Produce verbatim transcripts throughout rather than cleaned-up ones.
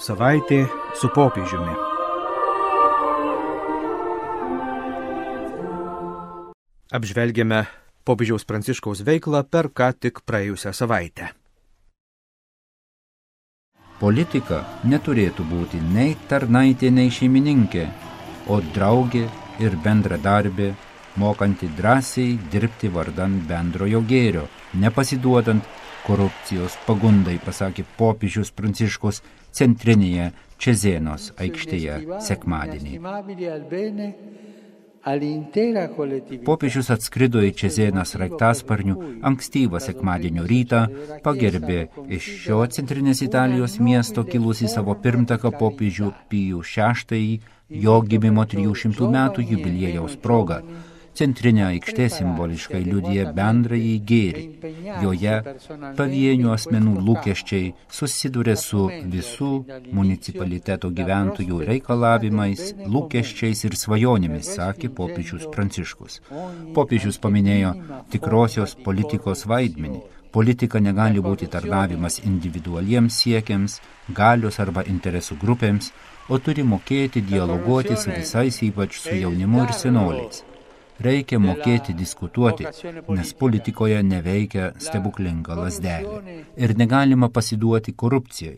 Savaitė su popiežiumi. Apžvelgiame popiežiaus Pranciškaus veiklą per ką tik praėjusią savaitę. Politika neturėtų būti nei tarnaitė, nei šeimininkė, o draugė ir bendradarbė, mokanti drąsiai dirbti vardan bendrojo gėrio, nepasiduodant korupcijos pagundai, pasakė popiežius Pranciškus centrinėje Čezėnos aikštėje sekmadienį. Popiežius atskrido į Čezėną sraigtasparniu ankstyvą sekmadienio rytą, pagerbė iš šio centrinės Italijos miesto kilusį savo pirmtaką popiežių Pijų šeštąjį jo gimimo trijų šimtų metų jubiliejaus proga. Centrinė aikštė simboliškai liudija bendrąjį gėrį. Joje pavienių asmenų lūkesčiai susiduria su visų municipaliteto gyventojų reikalavimais, lūkesčiais ir svajonėmis, sakė popiežius Pranciškus. Popiežius paminėjo tikrosios politikos vaidmenį. Politika negali būti tarnavimas individualiems siekiams, galios arba interesų grupėms, o turi mokėti dialoguoti su visais, ypač su jaunimu ir senoliais. Reikia mokėti diskutuoti, nes politikoje neveikia stebuklinga lazdelė ir negalima pasiduoti korupcijai.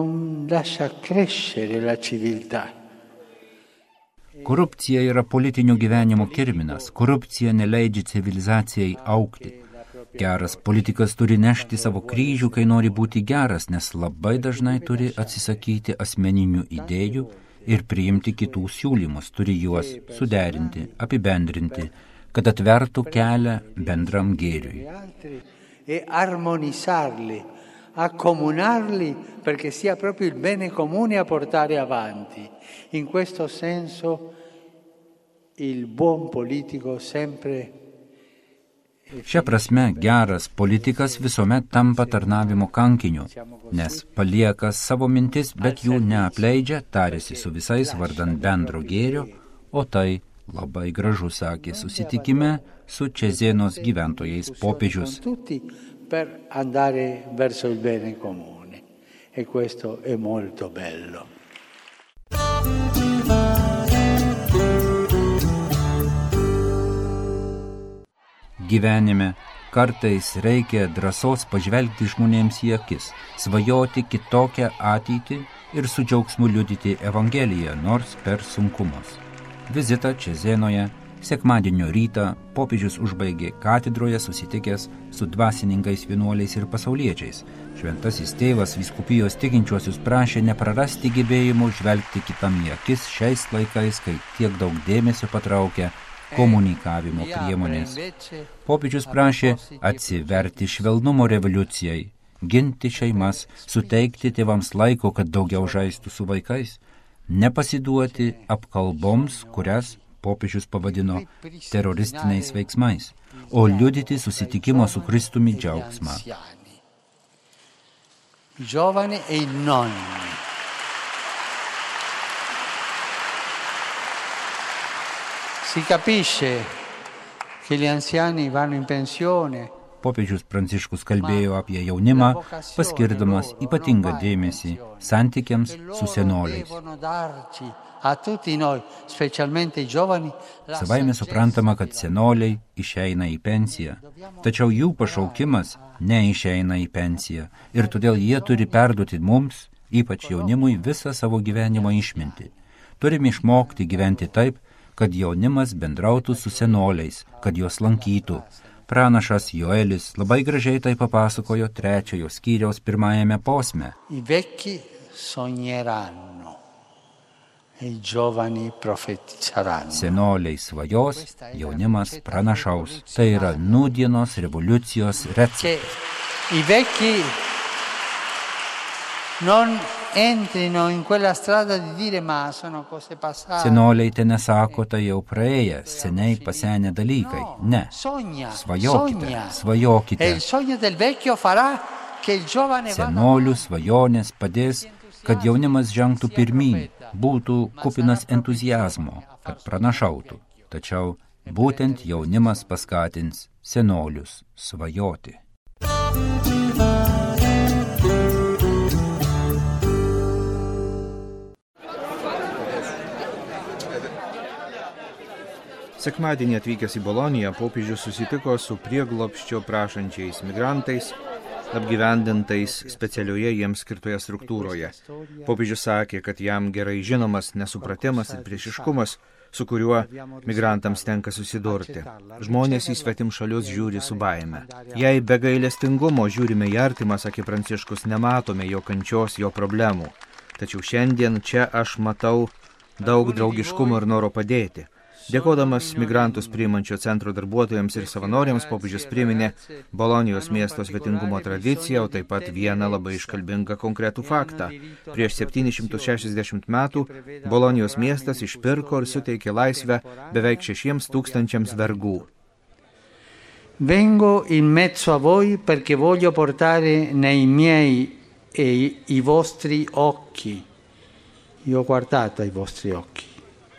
Korupcija yra politinio gyvenimo kirminas, korupcija neleidžia civilizacijai augti. Geras politikas turi nešti savo kryžių, kai nori būti geras, nes labai dažnai turi atsisakyti asmeninių idėjų ir priimti kitų siūlymus, turi juos suderinti, apibendrinti, kad atvertų kelią bendram gėriui. E armonizzarli, accomunarli, perché sia proprio il bene comune a portare avanti. In questo senso il buon politico sempre. Šia prasme, geras politikas visuomet tampa tarnavimo kankiniu, nes palieka savo mintis, bet jų neapleidžia, tarėsi su visais vardan bendro gėrio, o tai labai gražu, sakė susitikime su Čezėnos gyventojais popiežius. Per andare verso il bene comune. E questo è molto bello. Gyvenime kartais reikia drąsos pažvelgti žmonėms į akis, svajoti kitokią ateitį ir su džiaugsmu liudyti Evangeliją, nors per sunkumus. Vizitą Čezėnoje sekmadienio rytą popiežius užbaigė katedroje susitikęs su dvasininkais, vienuoliais ir pasauliečiais. Šventasis tėvas vyskupijos tikinčiuosius prašė neprarasti gebėjimų žvelgti kitam į akis šiais laikais, kai tiek daug dėmesio patraukia komunikavimo priemonės. Popiežius prašė atsiverti švelnumo revoliucijai, ginti šeimas, suteikti tėvams laiko, kad daugiau žaistų su vaikais, nepasiduoti apkalboms, kurias popiežius pavadino teroristiniais veiksmais, o liudyti susitikimo su Kristumi džiaugsmą. Giovani e i nonni. Si capisce che gli anziani vanno in pensione. Popiežius Pranciškus kalbėjo apie jaunimą, paskirdamas ypatingą dėmesį santykiams su senoliais. Savaime suprantama, kad senoliai išeina į pensiją, tačiau jų pašaukimas neišeina į pensiją ir todėl jie turi perduoti mums, ypač jaunimui, visą savo gyvenimo išmintį. Turime išmokti gyventi taip, kad jaunimas bendrautų su senoliais, kad juos lankytų. Pranašas Joelis labai gražiai tai papasakojo trečiojo skyriaus pirmajame posme. I vecchi sogneranno, e i giovani profetizzeranno. Senoliai svajos, jaunimas pranašaus. Tai yra nūdienos revoliucijos receptas. I vecchi non entrino in quella strada di dire ma sono cose passate. Senoliai te nesako, tai jau praėję, seniai pasenę dalykai. Ne. Svajokite, svajokite. E il sogno del vecchio farà che il giovane vada. Senolių svajonės padės, kad jaunimas žengtų pirmyn, būtų kupinas entuziazmo, kad pranašautų. Tačiau būtent jaunimas paskatins senolius svajoti. Sekmadienį atvykęs į Boloniją, popiežius susitiko su prieglobsčio prašančiais migrantais, apgyvendintais specialioje jiems skirtoje struktūroje. Popiežius sakė, kad jam gerai žinomas nesupratimas ir priešiškumas, su kuriuo migrantams tenka susidurti. Žmonės į svetim šalius žiūri su baime. Jei be gailestingumo žiūrime į artimą, sakė Pranciškus, nematome jo kančios, jo problemų. Tačiau šiandien čia aš matau daug draugiškumo ir noro padėti. Dėkodamas migrantus priimančio centro darbuotojams ir savanoriams, popiežius priminė Bolonijos miesto svetingumo tradiciją, o taip pat vieną labai iškalbingą konkretų faktą. Prieš septynis šimtus šešiasdešimt metų Bolonijos miestas išpirko ir suteikė laisvę beveik šešiems tūkstančiams vergų. Vengo in mezzo a voi perché voglio portare nei miei e i vostri occhi. Io ho guardato ai vostri occhi.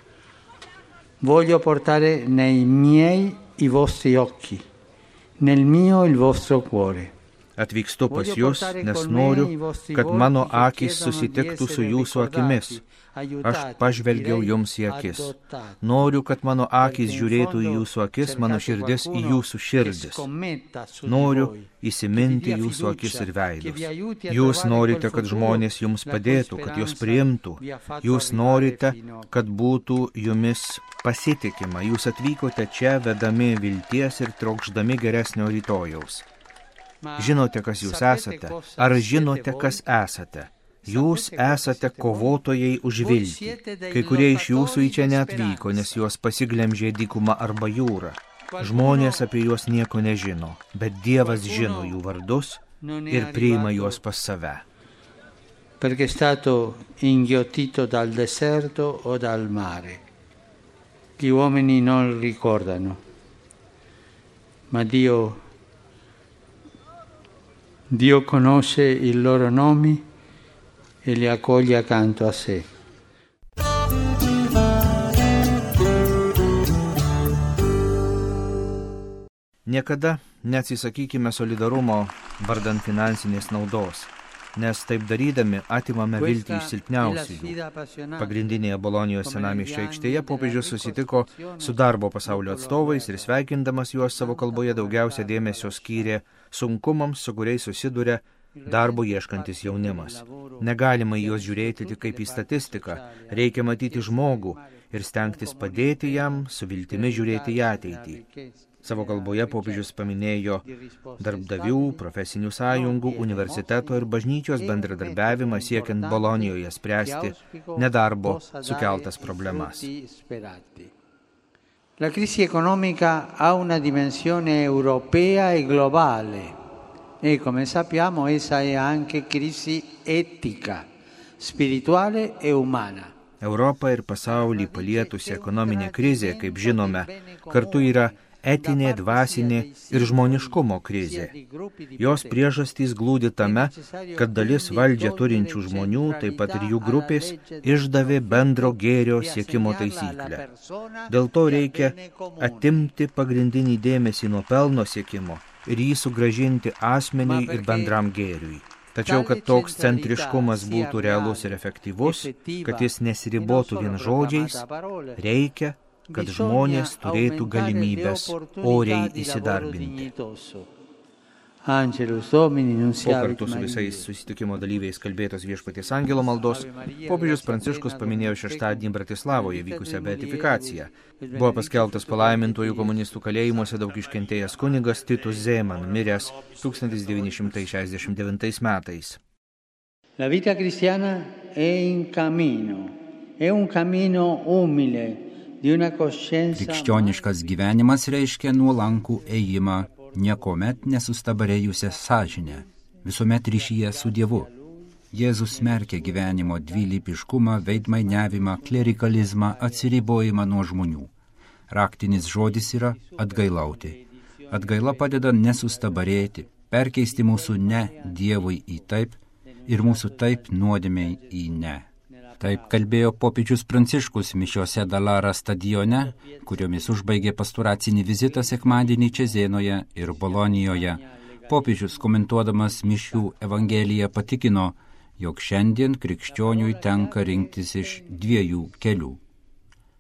Voglio portare nei miei i vostri occhi, nel mio il vostro cuore. Atvykstu pas jūs, nes noriu, kad mano akys susitiktų su jūsų akimis. Aš pažvelgiau jums į akis. Noriu, kad mano akys žiūrėtų į jūsų akis, mano širdis į jūsų širdis. Noriu įsiminti jūsų akis ir veidus. Jūs norite, kad žmonės jums padėtų, kad jūs priimtų. Jūs norite, kad būtų jumis pasitikima. Jūs atvykote čia vedami vilties ir trokšdami geresnio rytojaus. Žinote, kas jūs esate? Ar žinote, kas esate? Jūs esate kovotojai už viltį. Kai kurie iš jūsų į čia neatvyko, nes juos pasiglemžė dykuma arba jūra. Žmonės apie juos nieko nežino, bet Dievas žino jų vardus ir priima juos pas save. Perché è stato inghiottito dal deserto o dal mare. Gli uomini non ricordano, ma Dio Dio conosce i loro nomi e li accoglie accanto a sé. Niekada neatsisakykime solidarumo vardan finansinės naudos, nes taip darydami atimame viltį iš silpniausiųjų. Pagrindinėje Bolonijos senamiesčio aikštėje popiežius susitiko su darbo pasaulio atstovais ir sveikindamas juos savo kalboje daugiausia dėmesio skyrė sunkumams, su kuriais susiduria darbo ieškantis jaunimas. Negalima į juos žiūrėti tik kaip į statistiką, reikia matyti žmogų ir stengtis padėti jam, su viltimi žiūrėti į ateitį. Savo kalboje popiežius paminėjo darbdavių, profesinių sąjungų, universiteto ir bažnyčios bendradarbiavimą siekiant Bolonijoje spręsti nedarbo sukeltas problemas. La crisi economica ha una dimensione europea e globale e, come sappiamo, essa è anche crisi etica, spirituale e umana. Europą ir pasaulį palietusi ekonominė krizė, kaip žinome, kartu yra etinė, dvasinė ir žmoniškumo krizė. Jos priežastys glūdi tame, kad dalis valdžią turinčių žmonių, taip pat ir jų grupės, išdavė bendro gėrio siekimo taisyklę. Dėl to reikia atimti pagrindinį dėmesį nuo pelno siekimo ir jį sugrąžinti asmeniui ir bendram gėriui. Tačiau, kad toks centriškumas būtų realus ir efektyvus, kad jis nesiribotų vien žodžiais, reikia, kad žmonės turėtų galimybės oriai įsidarbinti. Po kartu su visais susitikimo dalyviais kalbėtos Viešpaties angelo maldos, popiežius Pranciškus paminėjo šeštadienį Bratislavoje vykusią beatifikaciją. Buvo paskelbtas palaimintojų komunistų kalėjimuose daug iškentėjęs kunigas Titus Zeman, miręs tūkstantis devyni šimtai šešiasdešimt devintais metais. La vita cristiana è in cammino, è un cammino umile. Krikščioniškas gyvenimas reiškia nuolankų ėjimą, niekuomet nesustabarėjusią sąžinę, visuomet ryšyje su Dievu. Jėzus smerkia gyvenimo dvilypiškumą, veidmainiavimą, klerikalizmą, atsiribojimą nuo žmonių. Raktinis žodis yra atgailauti. Atgaila padeda nesustabarėti, perkeisti mūsų ne Dievui į taip ir mūsų taip nuodėmei į ne. Taip kalbėjo popiežius Pranciškus mišiose Dalara stadione, kuriomis užbaigė pastoracinį vizitą sekmadienį Čezėnoje ir Bolonijoje. Popiežius komentuodamas mišių evangeliją patikino, jog šiandien krikščioniui tenka rinktis iš dviejų kelių.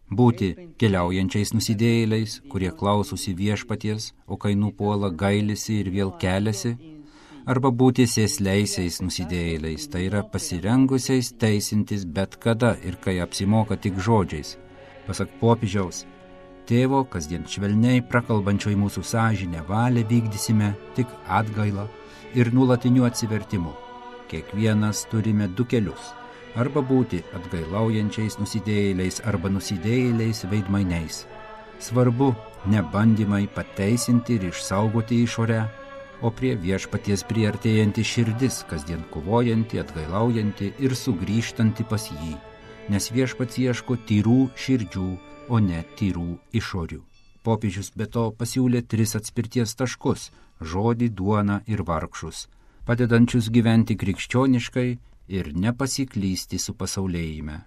būti keliaujančiais nusidėjėliais, kurie klausosi viešpaties, o kai nupuola gailisi ir vėl keliasi, arba būti sėsleisiais nusidėjėliais, tai yra pasirengusiais teisintis bet kada ir kai apsimoka tik žodžiais. Pasak popiežiaus, tėvo kasdien švelniai prakalbančio į mūsų sąžinę valią vykdysime tik atgailą ir nuolatiniu atsivertimu. Kiekvienas turime du kelius. Arba būti atgailaujančiais nusidėjėliais arba nusidėjėliais veidmainiais. Svarbu ne bandymai pateisinti ir išsaugoti išorę, o prie viešpaties priartėjanti širdis, kasdien kovojanti, atgailaujanti ir sugrįžtanti pas jį, nes viešpats ieško tyrų širdžių, o ne tyrų išorių. Popiežius be to pasiūlė tris atspirties taškus – žodį, duoną ir vargšus, padedančius gyventi krikščioniškai ir nepasiklysti su pasaulėjime.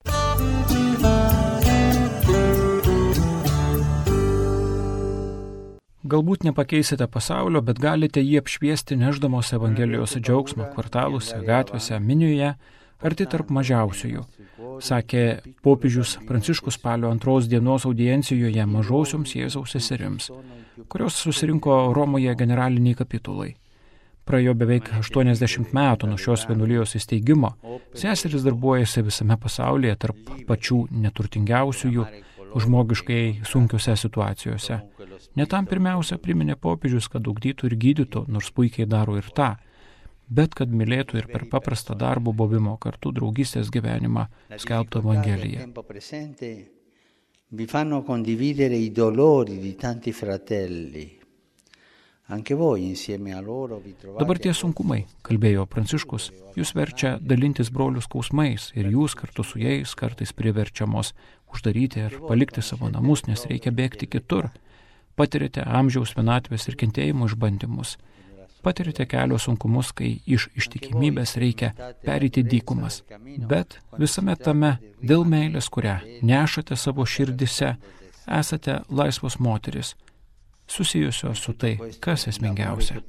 Galbūt nepakeisite pasaulio, bet galite jį apšviesti neždamos Evangelijos džiaugsmą kvartaluose, gatvėse, minioje, arti tarp mažiausiųjų, sakė popiežius Pranciškus spalio antros dienos audiencijoje mažosioms Jėzaus seserims, kurios susirinko Romoje generaliniai kapitulai. Praėjo beveik aštuoniasdešimt metų nuo šios vienuolijos įsteigimo, seserys darbuojasi visame pasaulyje tarp pačių neturtingiausiųjų, žmogiškai sunkiose situacijose. Netam pirmiausia priminė popiežius, kad ugdytų ir gydytų, nors puikiai daro ir tą, bet kad mylėtų ir per paprastą darbo buvimo kartu draugystės gyvenimą skelbtų Evangeliją. Vi fanno condividere i dolori di tanti fratelli. Dabar tie sunkumai, kalbėjo Pranciškus, jūs verčia dalintis brolių skausmais ir jūs kartu su jais kartais priverčiamos uždaryti ir palikti savo namus, nes reikia bėgti kitur. Patirite amžiaus vienatvės ir kentėjimo išbandymus. Patirite kelio sunkumus, kai iš ištikimybės reikia pereiti dykumas. Bet visame tame, dėl meilės, kurią nešate savo širdise, esate laisvos moteris, susijusios su tai, kas esmingiausia.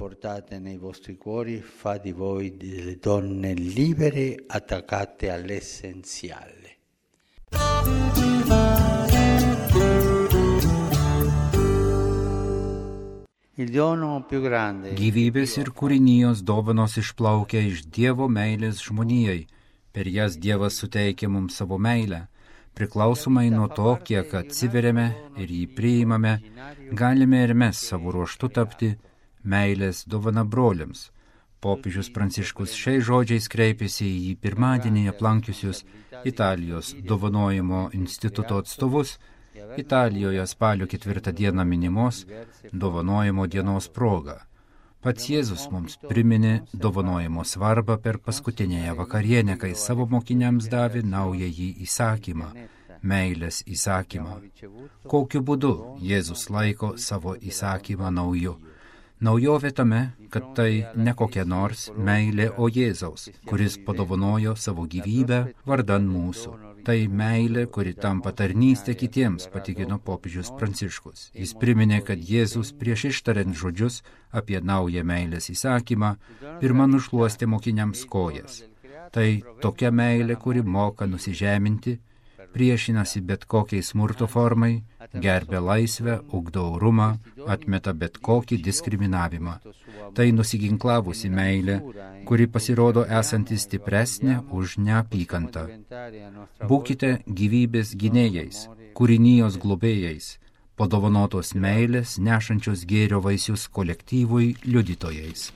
Gyvybės ir kūrinijos dovanos išplaukia iš Dievo meilės žmonijai. Per jas Dievas suteikia mums savo meilę. Priklausomai nuo to, kiek atsiveriame ir jį priimame, galime ir mes savo ruožtu tapti meilės dovana broliams. Popiežius Pranciškus šiais žodžiais kreipėsi į jį pirmadienį aplankiusius Italijos dovanojimo instituto atstovus, Italijoje spalio ketvirtą dieną minimos dovanojimo dienos proga. Pats Jėzus mums priminė dovanojimo svarbą per paskutinėje vakarienę, kai savo mokiniams davė naująjį įsakymą, meilės įsakymą. Kokiu būdu Jėzus laiko savo įsakymą nauju? Naujovė tame, kad tai ne kokia nors meilė, o Jėzaus, kuris padovanojo savo gyvybę vardan mūsų. Tai meilė, kuri tampa tarnystė kitiems, patikino popiežius Pranciškus. Jis priminė, kad Jėzus prieš ištariant žodžius apie naują meilės įsakymą, pirmą nušluostė mokiniams kojas. Tai tokia meilė, kuri moka nusižeminti, priešinasi bet kokiai smurto formai, gerbia laisvę, ugdo orumą, atmeta bet kokį diskriminavimą. Tai nusiginklavusi meilė, kuri pasirodo esanti stipresnė už neapykantą. Būkite gyvybės gynėjais, kūrinijos globėjais, padovanotos meilės nešančios gėrio vaisius kolektyvui liudytojais.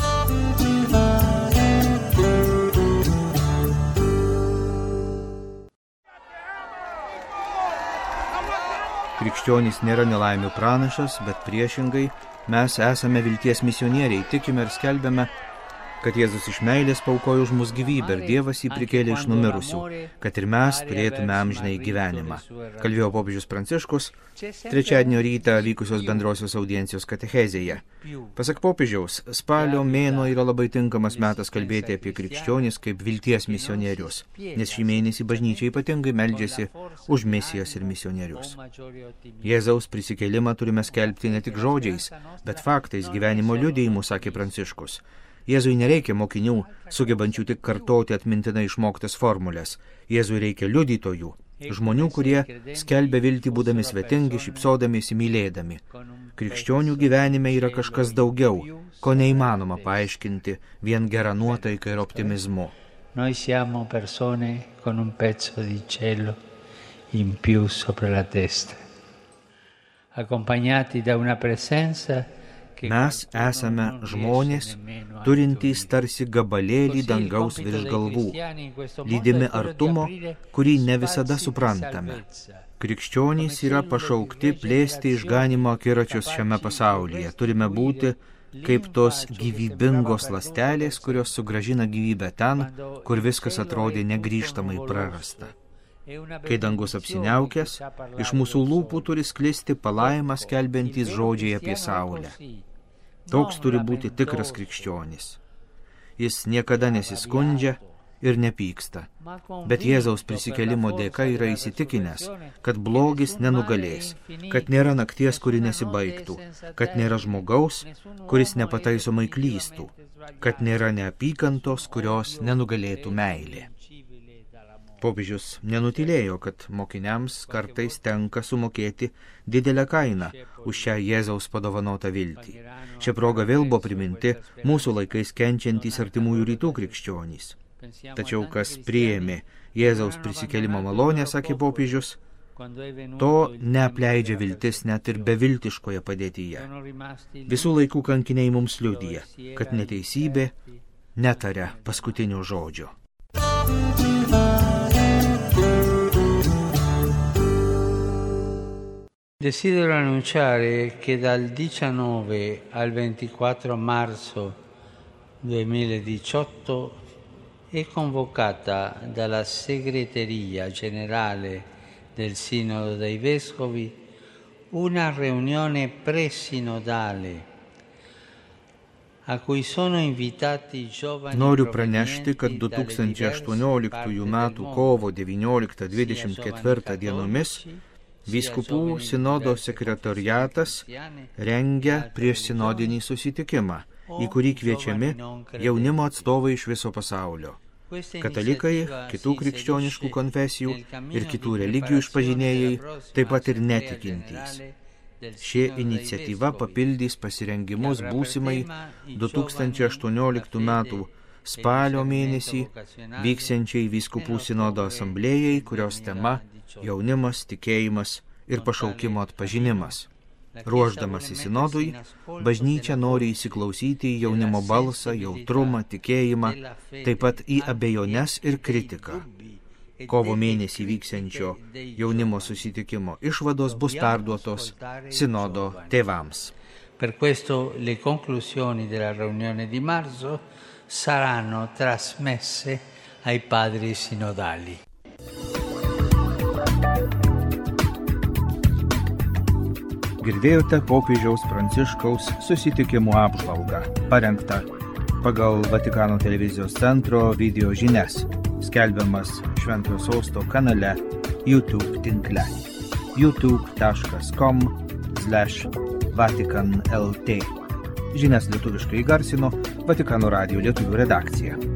Krikščionys nėra nelaimių pranašas, bet priešingai mes esame vilties misionieriai, tikime ir skelbiame, kad Jėzus iš meilės paaukojo už mus gyvybę ir Dievas jį prikėlė iš numirusių, kad ir mes turėtume amžinąjį gyvenimą. Kalbėjo popiežius Pranciškus trečiadienio rytą vykusios bendrosios audiencijos katechezėje. Pasak popiežiaus, spalio mėnuo yra labai tinkamas metas kalbėti apie krikščionis kaip vilties misionierius, nes šį mėnesį bažnyčia ypatingai meldžiasi už misijas ir misionierius. Jėzaus prisikėlimą turime skelbti ne tik žodžiais, bet faktais, gyvenimo liudijimu, sakė Pranciškus. Jėzui nereikia mokinių, sugebančių tik kartoti atmintinai išmoktas formulės. Jėzui reikia liudytojų, Žmonių, kurie skelbia viltį būdami svetingi, šypsodamiesi, mylėdami. Krikščionių gyvenime yra kažkas daugiau, ko neįmanoma paaiškinti vien gerą nuotaiką ir optimizmu. Noi siamo persone con un pezzo di cielo in più sopra la testa, accompagnati da una presenza. Mes esame žmonės, turintys tarsi gabalėlį dangaus virš galvų, lydimi artumo, kurį ne visada suprantame. Krikščionys yra pašaukti plėsti išganimo akiračius šiame pasaulyje. Turime būti kaip tos gyvybingos ląstelės, kurios sugrąžina gyvybę ten, kur viskas atrodė negrįžtamai prarasta. Kai dangus apsiniaukęs, iš mūsų lūpų turi sklisti palaimą skelbiantys žodžiai apie saulę. Toks turi būti tikras krikščionis. Jis niekada nesiskundžia ir nepyksta, bet Jėzaus prisikėlimo dėka yra įsitikinęs, kad blogis nenugalės, kad nėra nakties, kuri nesibaigtų, kad nėra žmogaus, kuris nepataisomai klystų, kad nėra neapykantos, kurios nenugalėtų meilė. Popiežius nenutylėjo, kad mokiniams kartais tenka sumokėti didelę kainą už šią Jėzaus padovanotą viltį. Šią progą vėl buvo priminti mūsų laikais kenčiantys artimųjų rytų krikščionys. Tačiau kas priėmė Jėzaus prisikėlimo malonę, sakė popiežius, to neapleidžia viltis net ir beviltiškoje padėtyje. Visų laikų kankiniai mums liudija, kad neteisybė netaria paskutinio žodžio. Desidero annunciare che dal diciannove al ventiquattro marzo duemiladiciotto è convocata dalla Segreteria Generale del Sinodo dei Vescovi una riunione presinodale. Noriu pranešti, kad du tūkstančiai aštuonioliktųjų metų kovo devynioliktą dvidešimt ketvirtą dienomis Vyskupų sinodo sekretoriatas rengia priešsinodinį susitikimą, į kurį kviečiami jaunimo atstovai iš viso pasaulio. Katalikai, kitų krikščioniškų konfesijų ir kitų religijų išpažinėjai, taip pat ir netikintys. Ši iniciatyva papildys pasirengimus būsimai du tūkstančiai aštuonioliktų metų spalio mėnesį vyksiančiai Vyskupų sinodo asamblėjai, kurios tema jaunimas, tikėjimas ir pašaukimo atpažinimas. Ruošdamasi sinodui, bažnyčia nori įsiklausyti į jaunimo balsą, jautrumą, tikėjimą, taip pat į abejones ir kritiką. Kovo mėnesį vyksiančio jaunimo susitikimo išvados bus perduotos sinodo tėvams. Per questo le conclusioni della riunione di marzo saranno trasmesse ai padri sinodali. Girdėjote popiežiaus Pranciškaus susitikimų apžvalgą, parengtą pagal Vatikano televizijos centro video žinias, skelbiamas Šventojo Sosto kanale YouTube tinkle youtube taškas com slash vatican lt. Žinias lietuviškai įgarsino Vatikano radijo lietuvių redakcija.